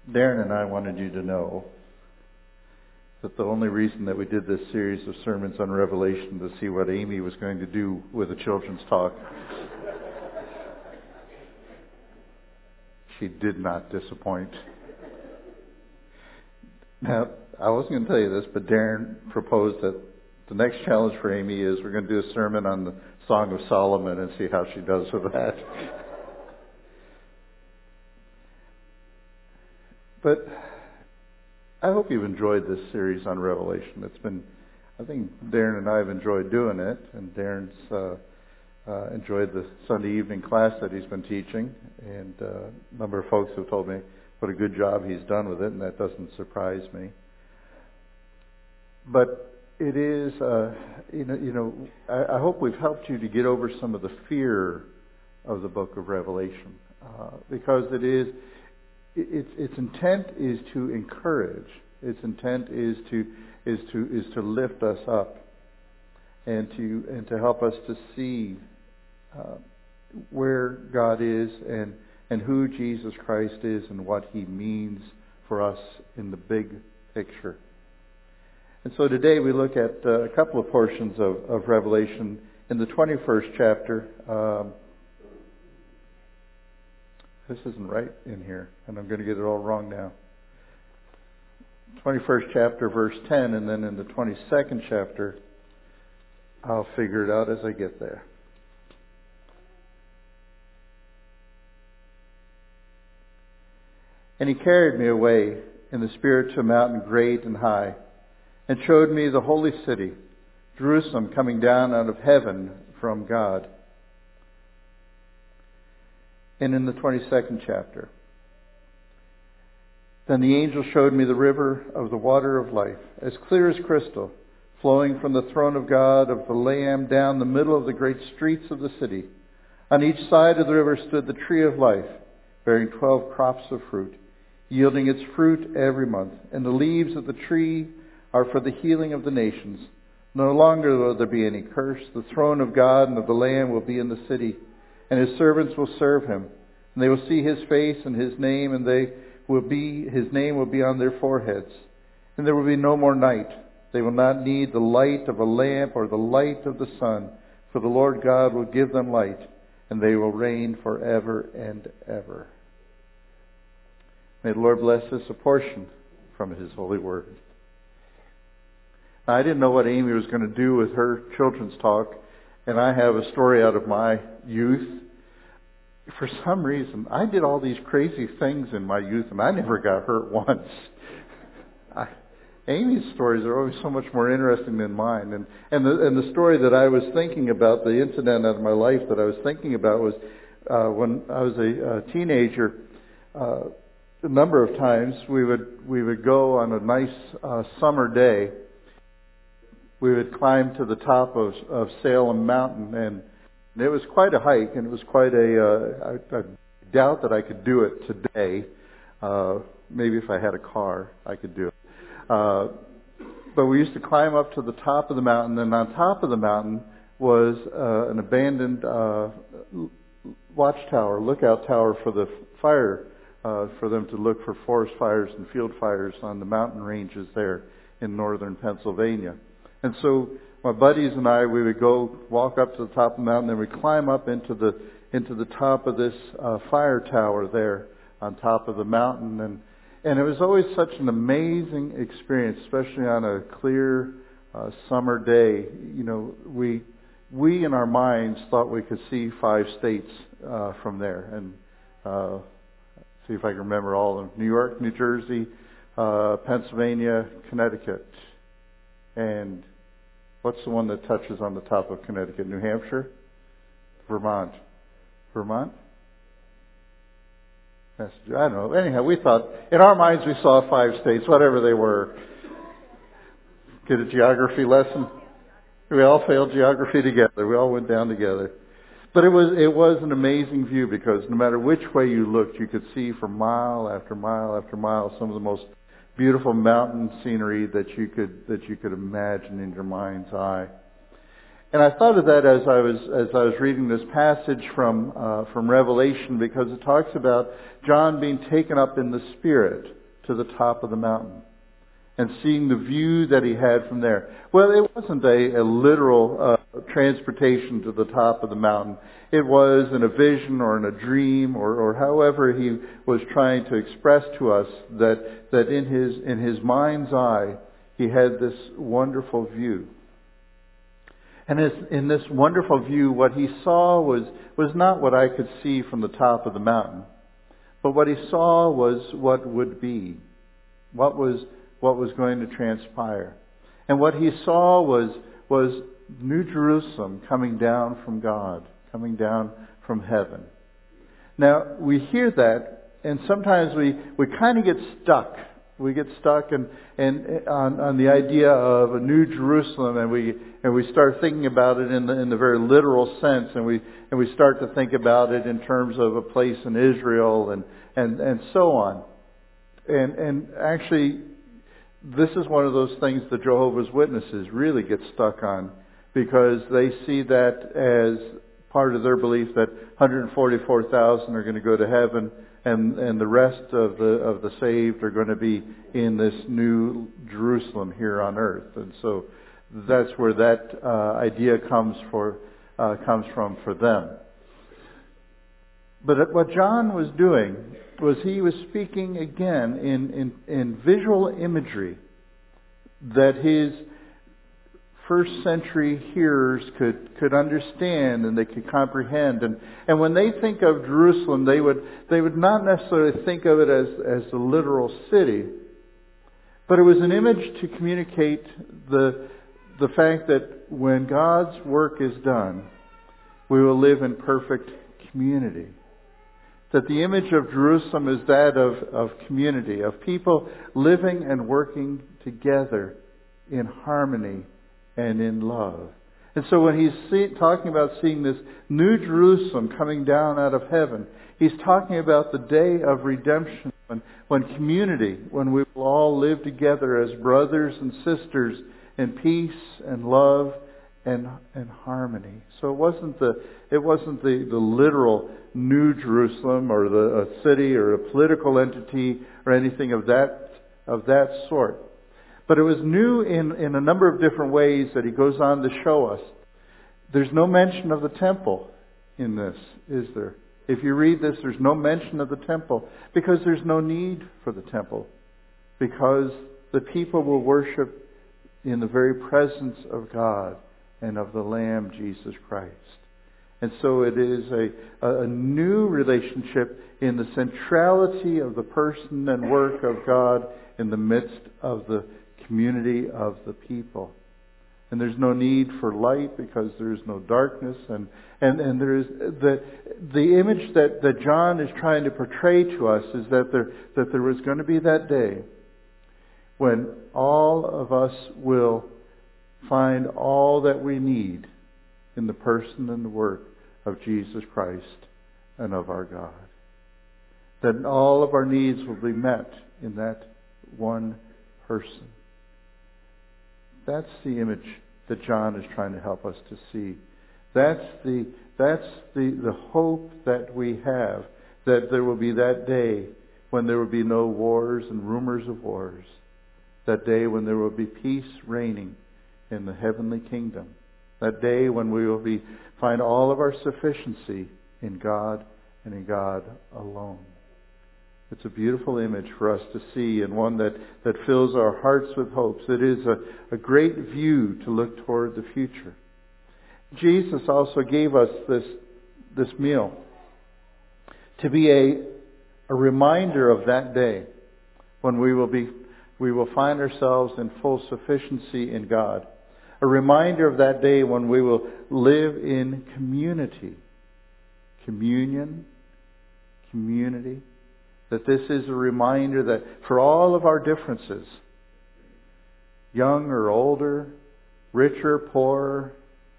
Darren and I wanted you to know that the only reason that we did this series of sermons on Revelation to see what Amy was going to do with a children's talk. She did not disappoint. Now, I wasn't going to tell you this, but Darren proposed that the next challenge for Amy is we're going to do a sermon on the Song of Solomon and see how she does with that. But I hope you've enjoyed this series on Revelation. I think Darren and I have enjoyed doing it, and Darren's enjoyed the Sunday evening class that he's been teaching, and a number of folks have told me what a good job he's done with it, and that doesn't surprise me. But it is, I hope we've helped you to get over some of the fear of the book of Revelation, because its intent is to encourage. Its intent is to lift us up, and to help us to see where God is and who Jesus Christ is and what He means for us in the big picture. And so today we look at a couple of portions of Revelation. In the 21st chapter, this isn't right in here, and I'm going to get it all wrong now. 21st chapter, verse 10, and then in the 22nd chapter, I'll figure it out as I get there. And He carried me away in the Spirit to a mountain great and high, and showed me the holy city, Jerusalem, coming down out of heaven from God. And in the 22nd chapter, then the angel showed me the river of the water of life, as clear as crystal, flowing from the throne of God, of the Lamb, down the middle of the great streets of the city. On each side of the river stood the tree of life, bearing 12 crops of fruit, yielding its fruit every month. And the leaves of the tree are for the healing of the nations. No longer will there be any curse. The throne of God and of the Lamb will be in the city, and His servants will serve Him. And they will see His face and His name, and His name will be on their foreheads. And there will be no more night. They will not need the light of a lamp or the light of the sun, for the Lord God will give them light, and they will reign forever and ever. May the Lord bless us a portion from His holy word. I didn't know what Amy was going to do with her children's talk, and I have a story out of my youth. For some reason, I did all these crazy things in my youth, and I never got hurt once. Amy's stories are always so much more interesting than mine. And the story that I was thinking about, the incident out of my life that I was thinking about was when I was a teenager. A number of times we would go on a nice summer day. We would climb to the top of Salem Mountain, and it was quite a hike, and it was quite I doubt that I could do it today. Maybe if I had a car, I could do it. But we used to climb up to the top of the mountain, and on top of the mountain was an abandoned watchtower, lookout tower for the fire, for them to look for forest fires and field fires on the mountain ranges there in northern Pennsylvania. And so my buddies and I, we would go walk up to the top of the mountain, and we'd climb up into the top of this fire tower there on top of the mountain. And it was always such an amazing experience, especially on a clear summer day. You know, we in our minds thought we could see 5 states from there. And see if I can remember all of them. New York, New Jersey, Pennsylvania, Connecticut. And what's the one that touches on the top of Connecticut? New Hampshire? Vermont? I don't know. Anyhow, we thought, in our minds we saw 5 states, whatever they were. Get a geography lesson? We all failed geography together. We all went down together. But it was an amazing view, because no matter which way you looked, you could see for mile after mile after mile some of the most beautiful mountain scenery that you could imagine in your mind's eye. And I thought of that as I was reading this passage from Revelation, because it talks about John being taken up in the Spirit. to the top of the mountain and seeing the view that he had from there. Well, it wasn't a literal transportation to the top of the mountain. It was in a vision or in a dream or however he was trying to express to us that in his mind's eye he had this wonderful view. And in this wonderful view, what he saw was not what I could see from the top of the mountain, but what he saw was what would be, what was going to transpire. And what he saw was New Jerusalem coming down from God, coming down from heaven. Now, we hear that, and sometimes we kind of get stuck. We get stuck on the idea of a New Jerusalem, and we start thinking about it in the very literal sense, and we start to think about it in terms of a place in Israel and so on. And actually, this is one of those things the Jehovah's Witnesses really get stuck on, because they see that as part of their belief that 144,000 are going to go to heaven, and the rest of the saved are going to be in this new Jerusalem here on earth. And so that's where that idea comes from for them. But what John was doing was he was speaking again in visual imagery that his first century hearers could understand and they could comprehend. And when they think of Jerusalem, they would not necessarily think of it as the literal city, but it was an image to communicate the fact that when God's work is done, we will live in perfect community. That the image of Jerusalem is that of community, of people living and working together in harmony and in love. And so when he's talking about seeing this new Jerusalem coming down out of heaven, he's talking about the day of redemption, when community, when we will all live together as brothers and sisters in peace and love and harmony. So it wasn't the literal New Jerusalem or a city or a political entity or anything of that sort. But it was new in a number of different ways that he goes on to show us. There's no mention of the temple in this, is there? If you read this, there's no mention of the temple, because there's no need for the temple, because the people will worship in the very presence of God and of the Lamb, Jesus Christ. And so it is a new relationship in the centrality of the person and work of God in the midst of the community of the people. And there's no need for light because there's no darkness. And there is the image that John is trying to portray to us is that there was going to be that day when all of us will find all that we need in the person and the work of Jesus Christ and of our God. That all of our needs will be met in that one person. That's the image that John is trying to help us to see. That's the hope that we have, that there will be that day when there will be no wars and rumors of wars. That day when there will be peace reigning in the heavenly kingdom. That day when we will find all of our sufficiency in God and in God alone. It's a beautiful image for us to see, and one that fills our hearts with hopes. It is a great view to look toward the future. Jesus also gave us this meal to be a reminder of that day when we will find ourselves in full sufficiency in God. A reminder of that day when we will live in community. Communion, community. That this is a reminder that for all of our differences, young or older, richer, poorer,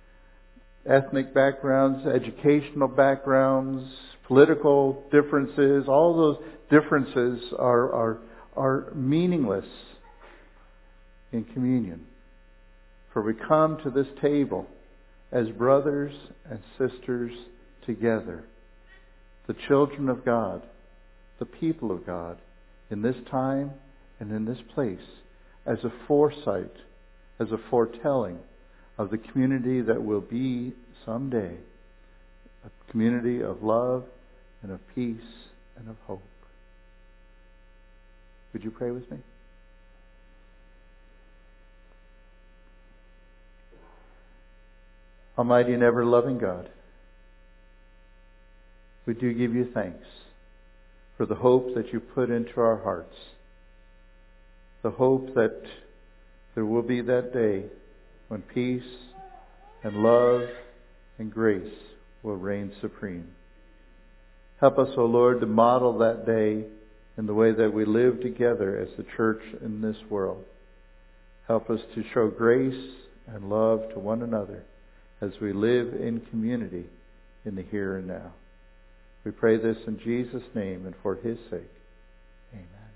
ethnic backgrounds, educational backgrounds, political differences, all those differences are meaningless in communion. For we come to this table as brothers and sisters together, the children of God, the people of God, in this time and in this place as a foresight, as a foretelling of the community that will be someday, a community of love and of peace and of hope. Would you pray with me? Almighty and ever-loving God, we do give you thanks for the hope that you put into our hearts. The hope that there will be that day when peace and love and grace will reign supreme. Help us, O Lord, to model that day in the way that we live together as the church in this world. Help us to show grace and love to one another as we live in community in the here and now. We pray this in Jesus' name and for His sake. Amen.